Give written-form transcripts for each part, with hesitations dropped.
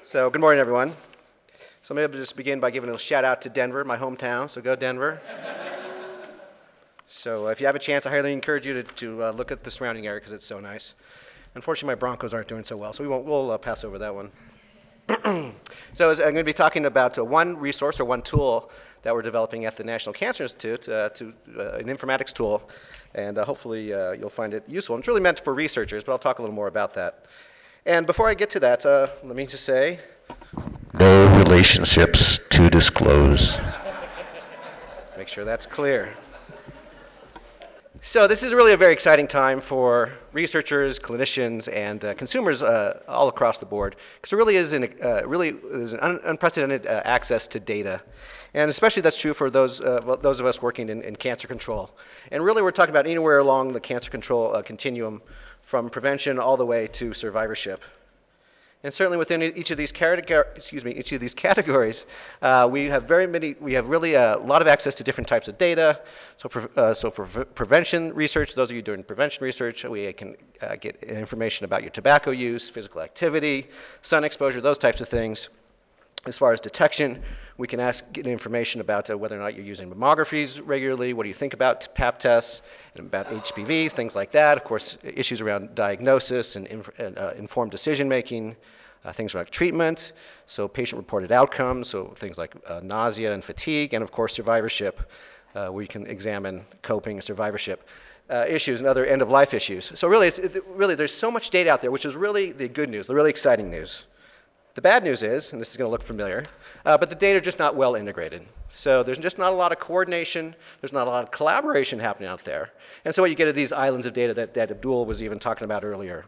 So good morning, everyone. So maybe I'll just begin by giving a shout out to Denver, my hometown. So go Denver. So if you have a chance, I highly encourage you to look at the surrounding area because it's so nice. Unfortunately, my Broncos aren't doing so well, so we'll pass over that one. So I'm going to be talking about one resource or one tool that we're developing at the National Cancer Institute, an informatics tool, and hopefully you'll find it useful. It's really meant for researchers, but I'll talk a little more about that. And before I get to that, let me just say, No relationships to disclose. make sure that's clear. So this is really a very exciting time for researchers, clinicians, and consumers all across the board, because there really is an unprecedented access to data, and especially that's true for those of us working in cancer control. And really, we're talking about anywhere along the cancer control continuum, from prevention all the way to survivorship. And certainly within each of these categories, we have really a lot of access to different types of data. So for prevention research, those of you doing prevention research, we can get information about your tobacco use, physical activity, sun exposure, those types of things. As far as detection, we can get information about whether or not you're using mammographies regularly, what do you think about Pap tests, and about HPV, things like that. Of course, issues around diagnosis and informed decision making, things like treatment, so patient-reported outcomes, so things like nausea and fatigue, and of course survivorship, where you can examine coping and survivorship issues and other end-of-life issues. So really, really, there's so much data out there, which is really the good news, the really exciting news. The bad news is, and this is going to look familiar, but the data are just not well integrated. So there's just not a lot of coordination, there's not a lot of collaboration happening out there. And so what you get are these islands of data that Abdul was even talking about earlier.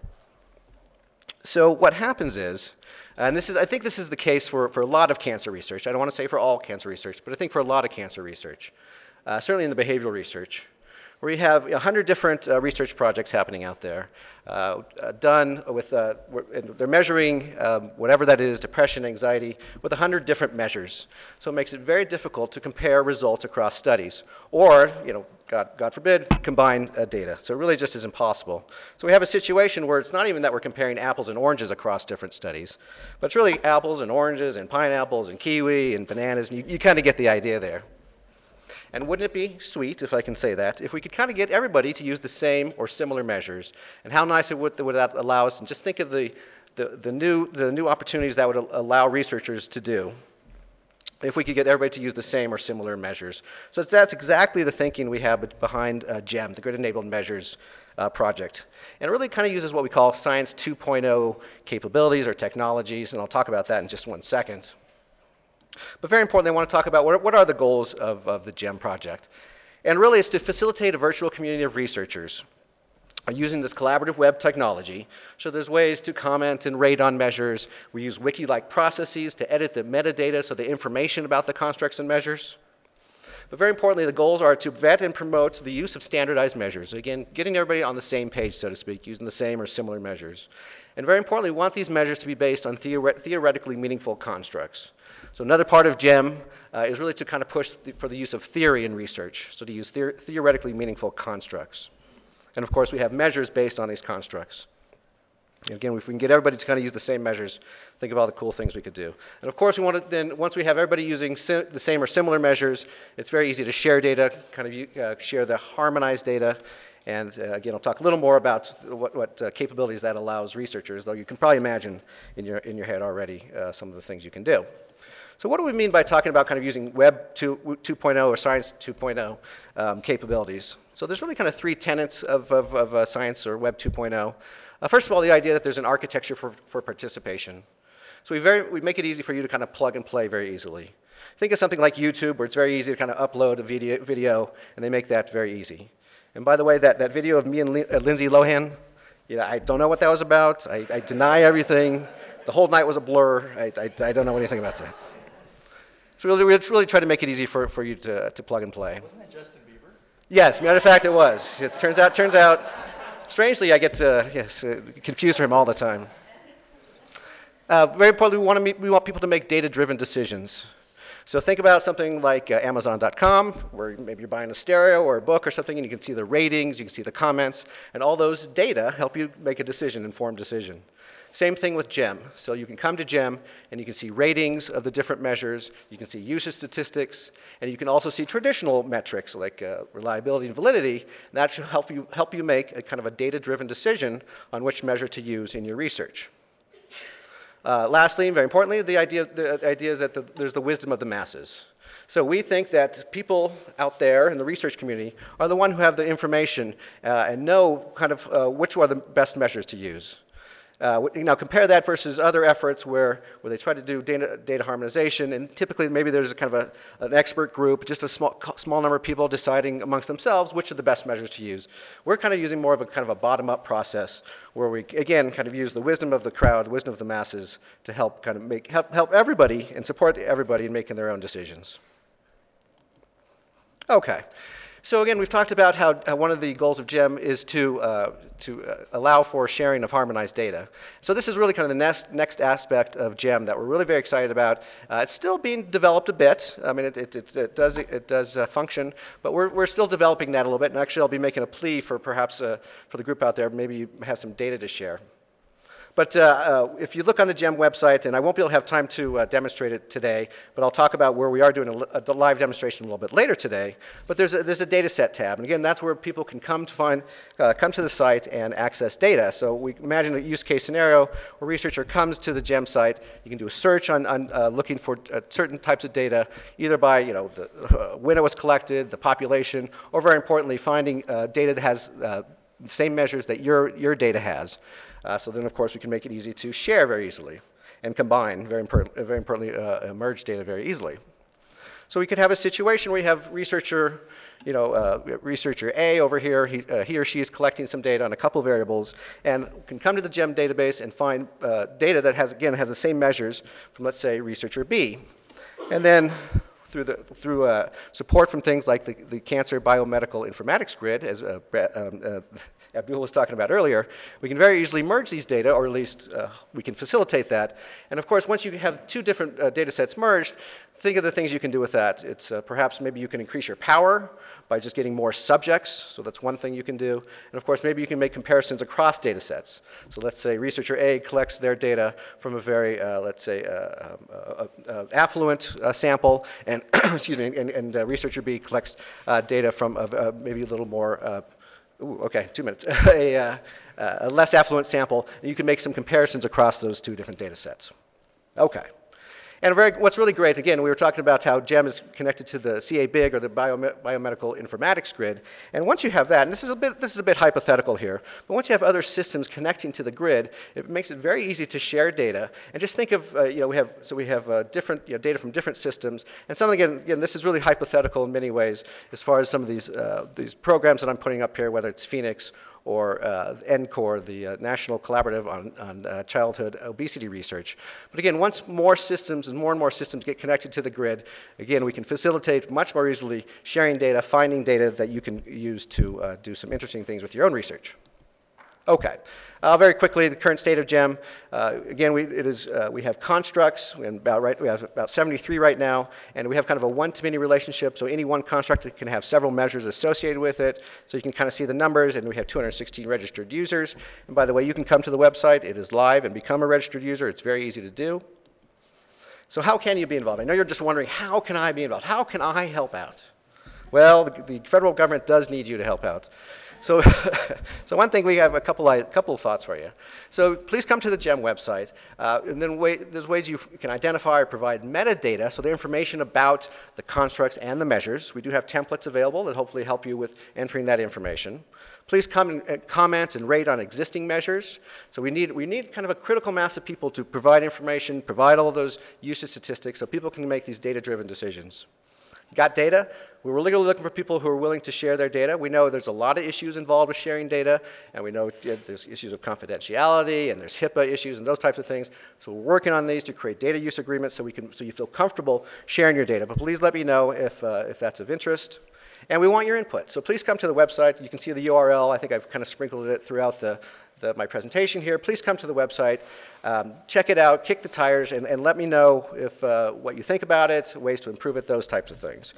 So what happens is, and I think this is the case for a lot of cancer research. I don't want to say for all cancer research, but I think for a lot of cancer research, certainly in the behavioral research, where you have 100 different research projects happening out there, done with, they're measuring whatever that is, depression, anxiety, with 100 different measures. So it makes it very difficult to compare results across studies, or, God forbid, combine data. So it really just is impossible. So we have a situation where it's not even that we're comparing apples and oranges across different studies, but it's really apples and oranges and pineapples and kiwi and bananas, and you kind of get the idea there. And wouldn't it be sweet, if I can say that, if we could kind of get everybody to use the same or similar measures? And how nice would that allow us, and just think of the new opportunities that would allow researchers to do if we could get everybody to use the same or similar measures. So that's exactly the thinking we have behind GEM, the Grid-Enabled Measures project. And it really kind of uses what we call Science 2.0 capabilities or technologies, and I'll talk about that in just one second. But very importantly, I want to talk about what are the goals of the GEM project. And really, it's to facilitate a virtual community of researchers using this collaborative web technology. So there's ways to comment and rate on measures. We use wiki-like processes to edit the metadata, so the information about the constructs and measures. But very importantly, the goals are to vet and promote the use of standardized measures. Again, getting everybody on the same page, so to speak, using the same or similar measures. And very importantly, we want these measures to be based on theoretically meaningful constructs. So another part of GEM is really to kind of push for the use of theory in research, so to use theoretically meaningful constructs. And of course, we have measures based on these constructs. And again, if we can get everybody to kind of use the same measures, think of all the cool things we could do. And of course, we want to then, once we have everybody using the same or similar measures, it's very easy to share data, kind of share the harmonized data. And again, I'll talk a little more about what capabilities that allows researchers, though you can probably imagine in your head already some of the things you can do. So what do we mean by talking about kind of using Web 2.0 or Science 2.0 capabilities? So there's really kind of three tenets of Science or Web 2.0. First of all, the idea that there's an architecture for participation. So we make it easy for you to kind of plug and play very easily. Think of something like YouTube, where it's very easy to kind of upload a video, and they make that very easy. And by the way, that video of me and Lindsay Lohan, I don't know what that was about. I deny everything. The whole night was a blur. I don't know anything about that. So we really try to make it easy for you to plug and play. Wasn't that Justin Bieber? Yes, matter of fact, it was. It turns out, strangely, I get confused for him all the time. Very importantly, we want people to make data-driven decisions. So think about something like Amazon.com, where maybe you're buying a stereo or a book or something, and you can see the ratings, you can see the comments, and all those data help you make a decision, informed decision. Same thing with GEM. So you can come to GEM and you can see ratings of the different measures, you can see usage statistics, and you can also see traditional metrics like reliability and validity. And that should help you make a kind of a data-driven decision on which measure to use in your research. Lastly, and very importantly, the idea is that there's the wisdom of the masses. So we think that people out there in the research community are the one who have the information and know kind of which are the best measures to use. Now compare that versus other efforts where they try to do data harmonization, and typically maybe there's a kind of an expert group, just a small number of people deciding amongst themselves which are the best measures to use. We're kind of using more of a kind of a bottom-up process where we, again, kind of use the wisdom of the crowd, wisdom of the masses to help kind of help everybody and support everybody in making their own decisions. Okay. So again, we've talked about how one of the goals of GEM is to allow for sharing of harmonized data. So this is really kind of the next aspect of GEM that we're really very excited about. It's still being developed a bit. I mean, it does function, but we're still developing that a little bit. And actually, I'll be making a plea for perhaps for the group out there, maybe you have some data to share. But if you look on the GEM website, and I won't be able to have time to demonstrate it today, but I'll talk about where we are doing a live demonstration a little bit later today. But there's a data set tab, and again, that's where people can come to the site and access data. So we imagine a use case scenario where a researcher comes to the GEM site. You can do a search on looking for certain types of data, either by when it was collected, the population, or very importantly, finding data that has the same measures that your data has. So then, of course, we can make it easy to share very easily and combine, very importantly, merge data very easily. So we could have a situation where you have researcher A over here. He or she is collecting some data on a couple of variables and can come to the GEM database and find data that has the same measures from, let's say, researcher B. And then through support from things like the Cancer Biomedical Informatics Grid, as Abdul was talking about earlier, we can very easily merge these data, or at least we can facilitate that. And of course, once you have two different data sets merged, think of the things you can do with that. It's perhaps maybe you can increase your power by just getting more subjects. So that's one thing you can do. And of course, maybe you can make comparisons across data sets. So let's say researcher A collects their data from a very, let's say, affluent sample, and excuse me, and researcher B collects data from maybe a little more. Okay, 2 minutes. a less affluent sample, and you can make some comparisons across those two different data sets. Okay. And what's really great, again, we were talking about how GEM is connected to the CA-BIG, or the Biomedical Informatics Grid. And once you have that, and this is a bit hypothetical here, but once you have other systems connecting to the grid, it makes it very easy to share data. And just think of, we have different data from different systems. And some, again, this is really hypothetical in many ways as far as some of these programs that I'm putting up here, whether it's Phoenix or NCORE, the National Collaborative on Childhood Obesity Research. But again, once more systems and more systems get connected to the grid, again, we can facilitate much more easily sharing data, finding data that you can use to do some interesting things with your own research. Okay. Very quickly, the current state of GEM. Again, we have constructs. We have about 73 right now, and we have kind of a one-to-many relationship. So any one construct can have several measures associated with it. So you can kind of see the numbers, and we have 216 registered users. And by the way, you can come to the website. It is live and become a registered user. It's very easy to do. So how can you be involved? I know you're just wondering, how can I be involved? How can I help out? Well, the federal government does need you to help out. So, so one thing, we have a couple of thoughts for you. So please come to the GEM website, and then there's ways you can identify or provide metadata, so the information about the constructs and the measures. We do have templates available that hopefully help you with entering that information. Please come and comment and rate on existing measures. So we need kind of a critical mass of people to provide information, provide all of those usage statistics, so people can make these data-driven decisions. Got data? We're really looking for people who are willing to share their data. We know there's a lot of issues involved with sharing data, and we know there's issues of confidentiality, and there's HIPAA issues, and those types of things. So we're working on these to create data use agreements so you feel comfortable sharing your data. But please let me know if that's of interest. And we want your input. So please come to the website. You can see the URL. I think I've kind of sprinkled it throughout my presentation here. Please come to the website, check it out, kick the tires, and let me know if what you think about it, ways to improve it, those types of things.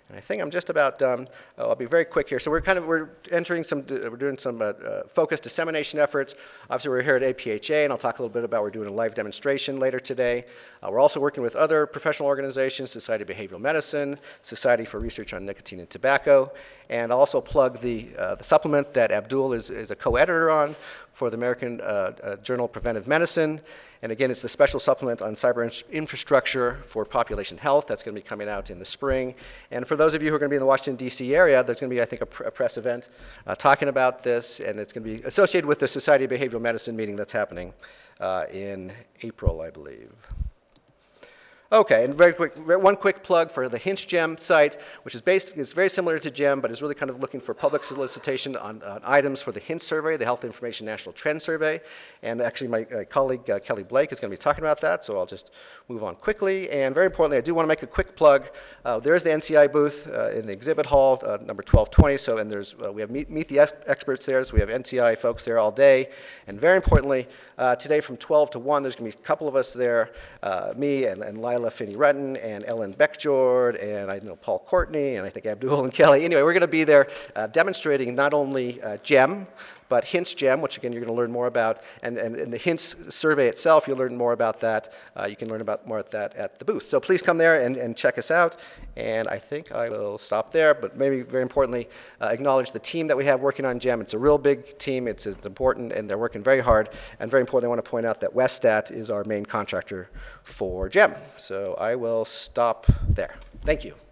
I think I'm just about done. I'll be very quick here. So we're entering some, we're doing some focused dissemination efforts. Obviously, we're here at APHA, and I'll talk a little bit about we're doing a live demonstration later today. We're also working with other professional organizations, Society of Behavioral Medicine, Society for Research on Nicotine and Tobacco, and I'll also plug the supplement that Abdul is a co-editor on for the American Journal of Preventive Medicine. And again, it's the special supplement on cyber infrastructure for population health. That's going to be coming out in the spring. And for those of you who are going to be in the Washington, D.C. area, there's going to be, I think, a press event talking about this, and it's going to be associated with the Society of Behavioral Medicine meeting that's happening in April, I believe. Okay, and one quick plug for the HintsGem site, which is very similar to GEM, but is really kind of looking for public solicitation on items for the HINTS survey, the Health Information National Trend Survey. And actually, my colleague Kelly Blake is going to be talking about that, so I'll just move on quickly. And very importantly, I do want to make a quick plug. There's the NCI booth in the exhibit hall, number 1220. So, and there's we have Meet the Experts there, so we have NCI folks there all day. And very importantly, today from 12 to 1, there's going to be a couple of us there, me and Lila Finney-Rutten and Ellen Beckjord, and I know Paul Courtney, and I think Abdul and Kelly. Anyway, we're going to be there demonstrating not only GEM, but HintsGem, which again you're going to learn more about, and the HINTS survey itself, you'll learn more about that. You can learn about more about that at the booth. So please come there and check us out. And I think I will stop there, but maybe very importantly, acknowledge the team that we have working on GEM. It's a real big team. It's important, and they're working very hard. And very importantly, I want to point out that Westat is our main contractor for GEM. So I will stop there. Thank you.